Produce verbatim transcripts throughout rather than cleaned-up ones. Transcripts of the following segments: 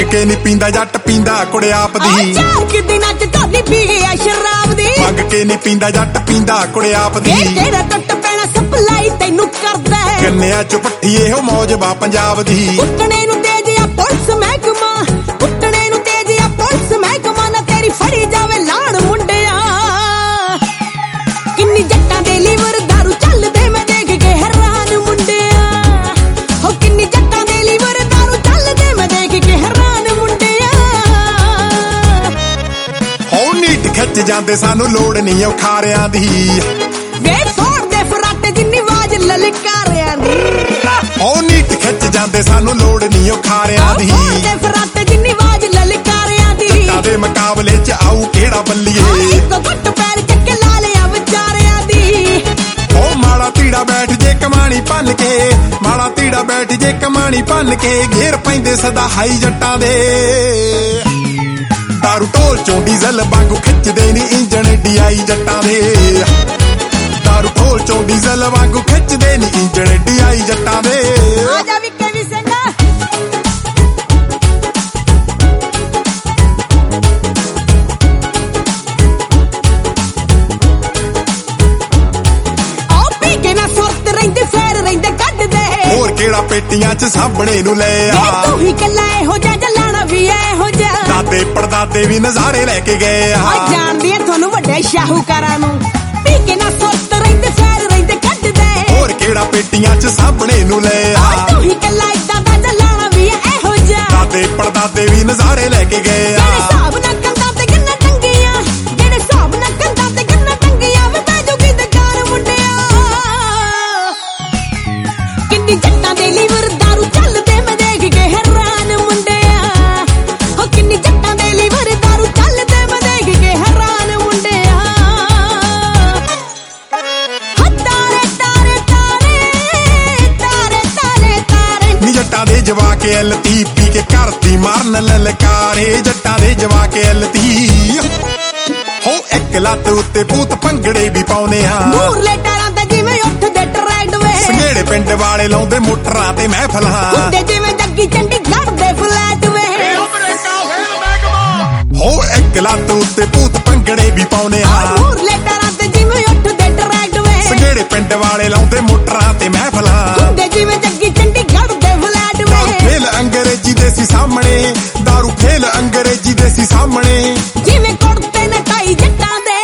ਕੇ ਨੀ ਪੀਂਦਾ ਜੱਟ ਪੀਂਦਾ ਕੁੜੇ ਆਪ ਦੀ। ਚਾਰ ਕਿ ਦਿਨਾਂ ਚ ਢੋਲੀ ਪੀ ਗਿਆ ਸ਼ਰਾਬ ਦੀ। ਮੰਗ ਕੇ ਨੀ ਪੀਂਦਾ ਜੱਟ ਪੀਂਦਾ ਕੁੜੇ ਆਪ ਦੀ। ਤੇਰਾ ਟੁੱਟ ਪੈਣਾ ਸਪਲਾਈ ਤੈਨੂੰ ਕਰਦਾ। ਗੰਨਿਆਂ ਚ ਪੱਠੀ ਇਹੋ ਮੌਜ ਬਾ ਪੰਜਾਬ ਦੀ। ਉੱਟਣੇ ਨੂੰ ਤੇਜ ਆ ਪੁਲਿਸ ਮਹਿਕਮਾ, ਉੱਟਣੇ ਨੂੰ ਤੇਜ ਆ ਪੁਲਿਸ ਮਹਿਕਮਾ ਨਾ ਤੇਰੀ ਫੜੀ ਜਾਵੇ ਲਾਣ ਮੁੰਡਿਆ। ਕਿੰਨੀ ਜੱਟਾਂ ਦੇ ਲੀਵਰ ਦਾਰੂ ਚੱਲਦੇ ਮੈਂ ਦੇਖ ਕੇ ਹੈਰਾਨ ਮੁੰਡਿਆ। ਹੋ ਕਿੰਨੀ ਜੱਟਾਂ ਦੇ ਲੀਵਰ ਦਾਰੂ ਚੱਲਦੇ ਮੈਂ ਦੇਖ ਕੇ ਹੈਰਾਨ ਮੁੰਡਿਆ। ਹੋ ਨੀਟ ਖਿੱਚ ਜਾਂਦੇ ਸਾਨੂੰ ਲੋੜ ਨਹੀਂ ਔਖਾਰਿਆਂ ਦੀ। ਵੇ ਫੋੜਦੇ ਫਰਾਟੇ ਜਿੰਨੀ ਆਵਾਜ਼ ਲਲਕਾਰਿਆਂ ਦੀ। ਹੋ ਨੀਟ ਖਿੱਚ ਜਾਂਦੇ ਸਾਨੂੰ ਲੋੜ ਨਹੀਂ ਔਖਾਰਿਆਂ ਦੀ। ਫੋੜਦੇ ਫਰਾਟੇ ਜਿੰਨੀ ਆਵਾਜ਼ ਲਲਕਾਰਿਆਂ ਦੀ। ਜੱਟਾਂ ਦੇ ਮੁਕਾਬਲੇ ਚ ਆਊ ਕਿਹੜਾ ਬੱਲੀਏ। ਇੱਕੋ ਘੁੱਟ ਪੈਰ ਚੱਕੇ ਲਾ ਲਿਆ ਵਿਚਾਰਿਆਂ ਦੀ। ਹੋ ਮਾੜਾ ਧੀੜਾ ਬੈਠ ਜੇ ਕਮਾਣੀ ਭੰਨ ਕੇ, ਮਾੜਾ ਧੀੜਾ ਬੈਠ ਜੇ ਕਮਾਣੀ ਭੰਨ ਕੇ ਘੇਰ ਪੈਂਦੇ ਸਦਾ ਹਾਈ ਜੱਟਾਂ ਦੇ। ਦਾਰੂ ਢੋਲ ਚੋਂ ਡੀਜ਼ਲ ਵਾਂਗੂ ਖਿੱਚਦੇ ਨੀ ਇੰਜਣ ਡੀਆਈ ਜੱਟਾਂ ਦੇ। ਦਾਰੂ ਢੋਲ ਚੋਂ ਡੀਜ਼ਲ ਵਾਂਗੂ ਖਿੱਚਦੇ ਨੀ ਇੰਜਣ ਡੀਆਈ ਜੱਟਾਂ ਦੇ। ਆ ਜਾ ਵੀ ਕੇ ਵੀ ਸਿੰਘਾ ਆ ਪੀ ਕੇ ਨਾ ਸੁਰਤ ਰਹਿੰਦੇ ਫੇਰ ਰਹਿੰਦੇ ਕੱਢਦੇ। ਹੋਰ ਕਿਹੜਾ ਪੇਟੀਆਂ ਚ ਸਾਹਮਣੇ ਨੂੰ ਲੈ ਆ। ਤੂੰ ਹੀ ਕੱਲਾ ਇਹੋ ਜਿਹਾ ਜਲਾਣਾ ਵੀ ਇਹੋ ਜਿਹਾ। ਦਾਦੇ ਪੜਦਾਦੇ ਵੀ ਨਜ਼ਾਰੇ ਲੈ ਕੇ ਗਏ ਆ। ਆ ਜਾਣਦੀ ਐ ਤੁਹਾਨੂੰ ਵੱਡੇ ਸ਼ਾਹੂਕਾਰਾਂ ਨੂੰ। ਪੀ ਕੇ ਨਾ ਸੁਰਤ ਰਹਿੰਦੇ ਫੇਰ ਰਹਿੰਦੇ ਕੱਢਦੇ। ਹੋਰ ਕਿਹੜਾ ਪੇਟੀਆਂ ਚ ਸਾਹਮਣੇ ਨੂੰ ਲੈ ਆ। ਤੂੰ ਹੀ ਕੱਲਾ ਏਦਾਂ ਦਾ ਜਲਾਣਾ ਵੀ ਇਹੋ ਜਿਹਾ। ਦਾਦੇ ਪੜਦਾਦੇ ਵੀ ਨਜ਼ਾਰੇ ਲੈ ਕੇ ਗਏ ਆ। ਜਿਹੜੇ ਹਿਸਾਬ ਨਾਲ ਕੰਧਾਂ ਤੇ ਗੰਨਾਂ ਟੰਗੀਆਂ, ਜਿਹੜੇ ਹਿਸਾਬ ਨਾਲ ਕੰਧਾਂ ਤੇ ਗੰਨਾਂ ਟੰਗੀਆਂ ਵੇ ਬੈਜੂਗੀ ਦੁਕਾਨ ਮੁੰਡਿਆ। ਕਿੰਨੀ ਜੱਟਾਂ ਦੇ ਲੀਵਰ ਦਾਰੂ ਚੱਲਦੇ ਮੈਂ ਦੇਖ ਕੇ ਹੈਰਾਨ ਮੁੰਡਿਆ। ਹੋ ਕਿੰਨੀ ਜੱਟਾਂ ਦੇ ਲੀਵਰ ਦਾਰੂ ਚੱਲਦੇ ਮੈਂ ਦੇਖ ਕੇ ਹੈਰਾਨ ਮੁੰਡਿਆ। ਹੋ ਤਾਰੇ ਤਾਰੇ ਤਾਰੇ ਤਾਰੇ ਤਾਰੇ ਤਾਰੇ ਨੀ ਜੱਟਾਂ ਦੇ ਜਵਾਕ ਐਲਤੀ ਪੀ ਕੇ ਘਰ ਦੀ ਮਾਰਨ ਲਲਕਾਰੇ। ਜੱਟਾਂ ਦੇ ਜਵਾਕ ਐਲਤੀ ਹੋ ਇੱਕ ਲੱਤ ਉੱਤੇ ਭੂਤ ਭੰਗੜੇ ਵੀ ਪਾਉਨੇ ਆ। ਮੂਰਲੇ ਟਾਰਾਂ ਤੇ ਜਿਵੇਂ ਉੱਠਦੇ ਟਰੈਕਟ ਵੇ। ਸੰਘੇੜੇ ਪਿੰਡ ਵਾਲੇ ਲਾਉਂਦੇ ਮੋਟਰਾਂ ਤੇ ਮਹਿਫਲਾਂ। ਹੁੰਦੇ ਜਿਵੇਂ ਜੱਗੀ ਚੰਡੀਗੜ੍ਹ ਦੇ ਫਲੈਟ ਵੇ। ਹੋ ਇੱਕ ਲੱਤ ਉੱਤੇ ਭੂਤ ਭੰਗੜੇ ਵੀ ਪਾਉਨੇ ਆ। ਮੂਰਲੇ ਟਾਰਾਂ ਤੇ ਜਿਵੇਂ ਉੱਠਦੇ ਟਰੈਕਟ ਵੇ। ਸੰਘੇੜੇ ਪਿੰਡ ਵਾਲੇ ਲਾਉਂਦੇ ਮੋਟਰਾਂ ਤੇ ਮਹਿਫਲਾਂ। ਹੁੰਦੇ ਜਿਵੇਂ ਜੱਗੀ ਚੰਡੀਗੜ੍ਹ ਦੇ ਫਲੈਟ ਵੇ। ਫੇਲ ਅੰਗਰੇਜ਼ੀ ਦੇ ਸੀ ਸਾਹਮਣੇ, ਦਾਰੂ ਫੇਲ ਅੰਗਰੇਜ਼ੀ ਦੇ ਸੀ ਸਾਹਮਣੇ। ਜਿਵੇਂ ਕੁੜਤੇ ਨਟਾਈ ਜੱਟਾਂ ਦੇ।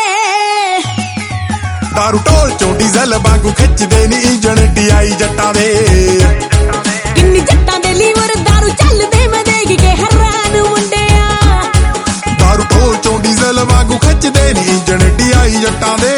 ਦਾਰੂ ਢੋਲ ਚੋਂ ਡੀਜ਼ਲ ਵਾਂਗੂ ਖਿੱਚਦੇ ਨੀ ਇੰਜਣ ਡੀਆਈ ਜੱਟਾਂ ਦੇ। ਕਿੰਨੀ ਜੱਟਾਂ ਦੇ ਲੀਵਰ ਦਾਰੂ ਚੱਲਦੇ ਮੈਂ ਦੇਖ ਕੇ ਹੈਰਾਨ ਮੁੰਡਿਆ। ਦਾਰੂ ਢੋਲ ਚੋਂ ਡੀਜ਼ਲ ਵਾਂਗੂ ਖਿੱਚਦੇ ਨੀ ਇੰਜਣ ਡੀਆਈ ਜੱਟਾਂ ਦੇ।